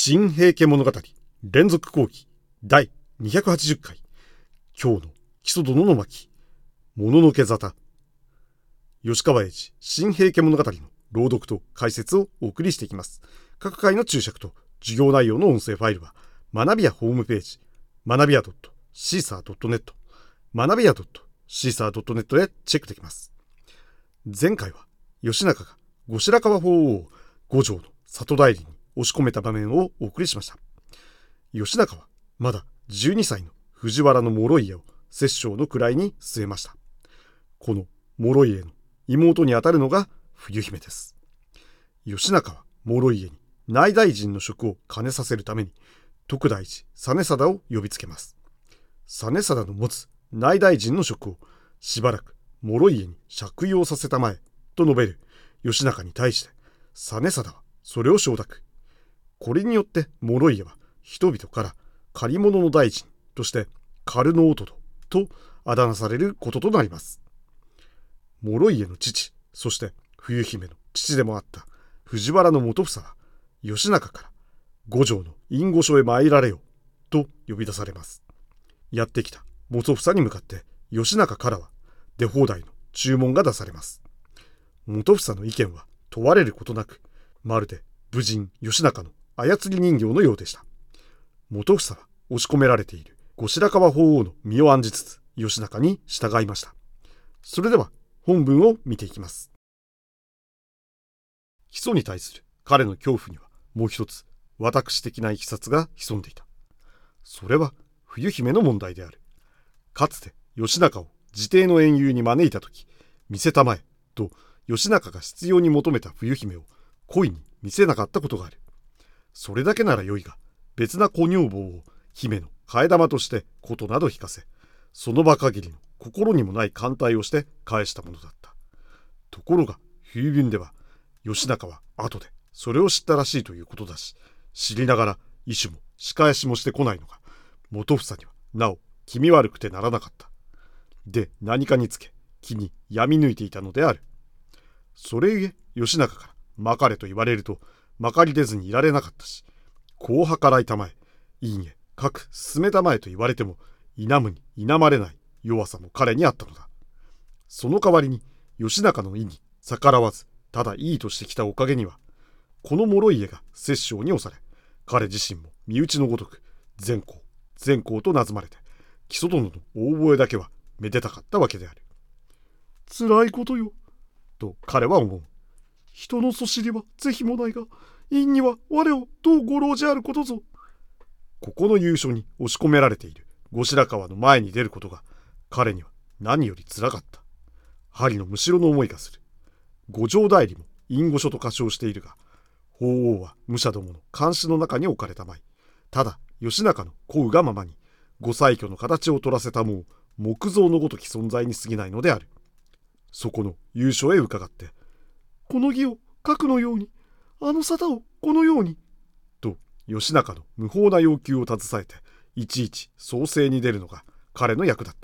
新平家物語連続講義第280回今日の木曽殿の巻もののけ沙汰吉川英治新平家物語の朗読と解説をお送りしていきます。各回の注釈と授業内容の音声ファイルは学びやホームページ学びや .caesar.net 学びや .caesar.net でチェックできます。前回は義仲が後白河法皇を五条の里帰りに押し込めた場面をお送りしました。義仲はまだ12歳の藤原の諸家を摂政の位に据えました。この諸家の妹にあたるのが冬姫です。義仲は諸家に内大臣の職を兼ねさせるために徳大寺実貞を呼びつけます。実貞の持つ内大臣の職をしばらく諸家に借用させたまえと述べる義仲に対して実貞はそれを承諾。これによって諸家は人々から借り物の大臣として借の弟とあだ名されることとなります。諸家の父、そして冬姫の父でもあった藤原の元房は義仲から五条の隠御所へ参られよと呼び出されます。やってきた元房に向かって義仲からは出放題の注文が出されます。元房の意見は問われることなく、まるで武人義仲の操り人形のようでした。元房は押し込められている後白河法皇の身を案じつつ義仲に従いました。それでは本文を見ていきます。木曽に対する彼の恐怖にはもう一つ私的な経緯が潜んでいた。それは冬姫の問題である。かつて義仲を自邸の宴遊に招いたとき、見せたまえと義仲が執拗に求めた冬姫を恋に見せなかったことがある。それだけならよいが、別な小女房を姫の替え玉として琴など弾かせ、その場限りの心にもない歓待をして返したものだった。ところが冬便では義仲は後でそれを知ったらしいということだし、知りながら意種も仕返しもしてこないのが元房にはなお気味悪くてならなかった。で何かにつけ気に闇抜いていたのである。それゆえ義仲からまかれと言われるとまかり出ずにいられなかったし、こう計らいたまえ、いいえ、かく進めたまえと言われても否むに否まれない弱さも彼にあったのだ。その代わりに義仲の意に逆らわずただいいとしてきたおかげには、この諸家が摂政に押され、彼自身も身内のごとく善公と名付まれて、木曽殿の大覚えだけはめでたかったわけである。つらいことよと彼は思う。人のそしりは是非もないが、院には我をどうご老じあることぞ。ここの優勝に押し込められている後白河の前に出ることが彼には何よりつらかった。針のむしろの思いがする。五条代理も隠御所と仮称しているが、法皇は武者どもの監視の中に置かれたまい、ただ義仲の請うがままに御祭挙の形を取らせたもう木造のごとき存在に過ぎないのである。そこの優勝へ伺って、この義を書くのように、あの沙汰をこのようにと義仲の無法な要求を携えていちいち創生に出るのが彼の役だった。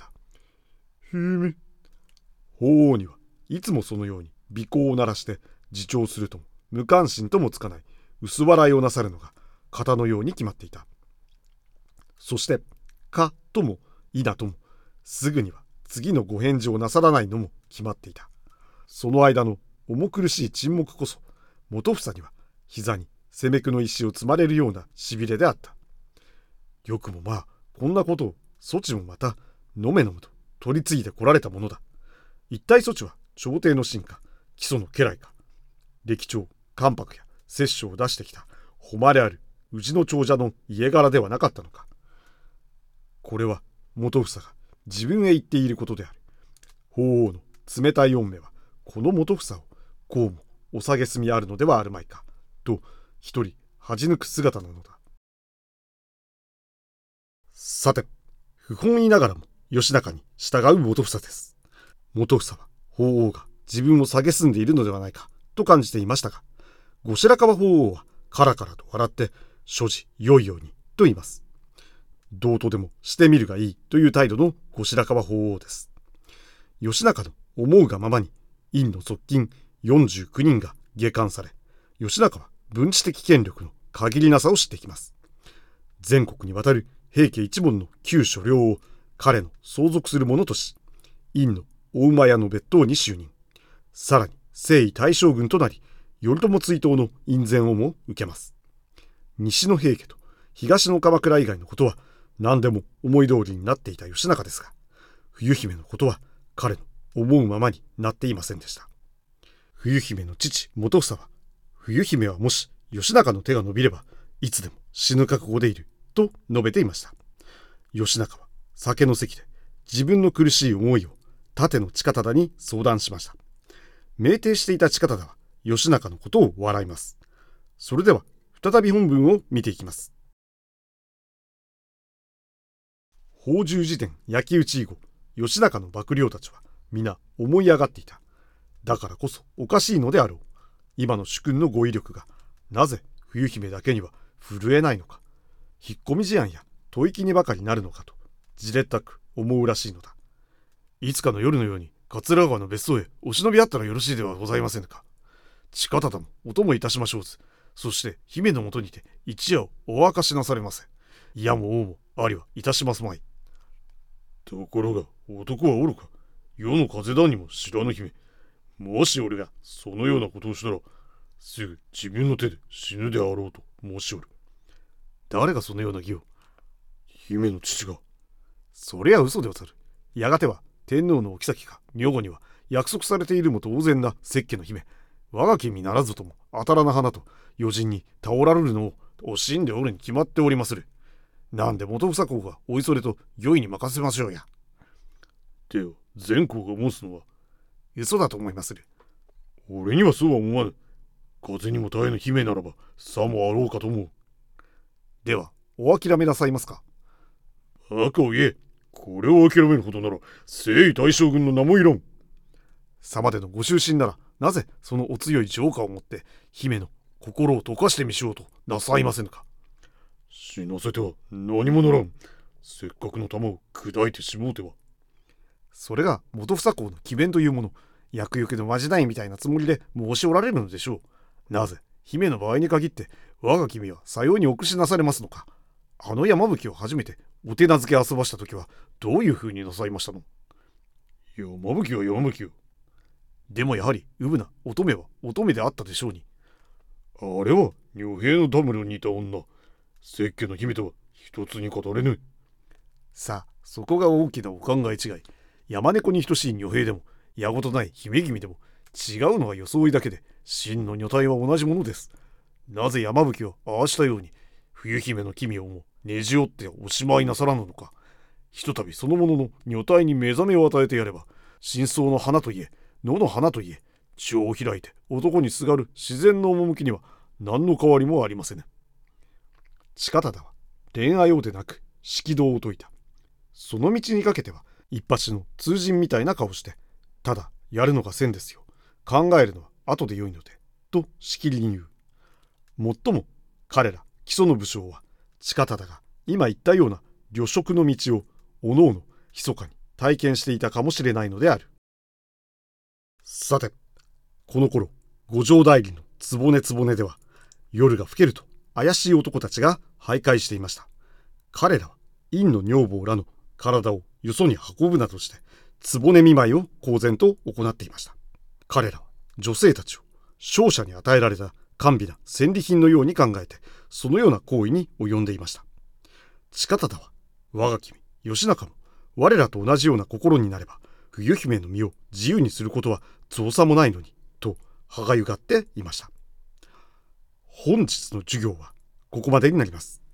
法皇にはいつもそのように尾行を鳴らして自重するとも無関心ともつかない薄笑いをなさるのが型のように決まっていた。そしてかともいなともすぐには次のご返事をなさらないのも決まっていた。その間の重苦しい沈黙こそ元房には膝に攻めくの石を積まれるようなしびれであった。よくもまあこんなことをそちもまたのめのむと取り継いでこられたものだ。一体そちは朝廷の臣か木曽の家来か、歴朝関白や摂政を出してきた誉れある氏の長者の家柄ではなかったのか。これは元房が自分へ言っていることである。法皇の冷たい御目はこの元房をこうもお蔑みあるのではあるまいかと一人恥じ抜く姿なのだ。さて、不本意ながらも義仲に従う元房です。元房は法皇が自分を蔑んでいるのではないかと感じていましたが、後白河法皇はカラカラと笑って所持よいようにと言います。どうとでもしてみるがいいという態度の後白河法皇です。義仲の思うがままに院の側近49人が下官され、義仲は文治的権力の限りなさを知っていきます。全国にわたる平家一門の旧所領を彼の相続する者とし、院の大馬屋の別当に就任。さらに征夷大将軍となり、頼朝追討の院宣をも受けます。西の平家と東の鎌倉以外のことは何でも思い通りになっていた義仲ですが、冬姫のことは彼の思うままになっていませんでした。冬姫の父元房は、冬姫はもし義仲の手が伸びればいつでも死ぬ覚悟でいると述べていました。義仲は酒の席で自分の苦しい思いを盾の近忠に相談しました。酩酊していた近忠は義仲のことを笑います。それでは再び本文を見ていきます。宝珠寺殿焼き討ち以後、義仲の幕僚たちは皆思い上がっていた。だからこそおかしいのであろう。今の主君のご威力がなぜ冬姫だけには震えないのか。引っ込み思案や吐息にばかりなるのかとじれったく思うらしいのだ。いつかの夜のように桂川の別荘へお忍びあったらよろしいではございませんか。近忠もお供いたしましょうず。そして姫のもとにて一夜をお明かしなされませ。いやも王もありはいたしますまい。ところが男はおるか。世の風だにも知らぬ姫。もし俺がそのようなことをしたら、すぐ自分の手で死ぬであろうと申しおる。誰がそのような義を。姫の父が。そりゃ嘘でござる。やがては天皇のお妃か女房には約束されているも当然な摂家の姫。我が君ならずとも当たらな花と余人に倒られるのを惜しんでおるに決まっておりまする。なんで元房公がおいそれと御意に任せましょうや。では善公が申すのは嘘だと思いまする。俺にはそうは思わぬ。風にも耐えぬ姫ならばさもあろうかと思う。ではお諦めなさいますか。バカを言え。これを諦めることなら征夷大将軍の名もいらん。さまでのご終身ならなぜそのお強い城下をもって姫の心を溶かしてみしようとなさいませぬか。死なせては何もならん。せっかくの玉を砕いてしもうては。それが元房公の詭弁というもの。厄除けのまじないみたいなつもりで申しおられるのでしょう。なぜ姫の場合に限って我が君はさようにお屈しなされますのか。あの山吹を初めてお手なずけ遊ばした時はどういう風になさいましたの。山吹は山吹よ。でもやはりうぶな乙女は乙女であったでしょうに。あれは女兵のダムロにいた女。摂家の姫とは一つに語れぬ。さあそこが大きなお考え違い。山猫に等しい女兵でもやごとない姫君でも違うのは装いだけで真の女体は同じものです。なぜ山吹はああしたように冬姫の奇妙もねじ折っておしまいなさらぬのか。ひとたびそのものの女体に目覚めを与えてやれば、真相の花といえ野の花といえ血を開いて男にすがる自然の趣には何の変わりもありません。近忠は恋愛をでなく色道を説いた。その道にかけては一発の通人みたいな顔して、ただやるのが先ですよ。考えるのは後でよいので、としきりに言う。もっとも彼ら基礎の武将は近忠が今言ったような旅食の道をおのおの密かに体験していたかもしれないのである。さて、この頃五条代理の局では夜が更けると怪しい男たちが徘徊していました。彼らは院の女房らの体をよそに運ぶなどして局見舞いを公然と行っていました。彼らは女性たちを商社に与えられた甘美な戦利品のように考えて、そのような行為に及んでいました。近忠は我が君義仲も我らと同じような心になれば冬姫の身を自由にすることは造作もないのにと歯がゆがっていました。本日の授業はここまでになります。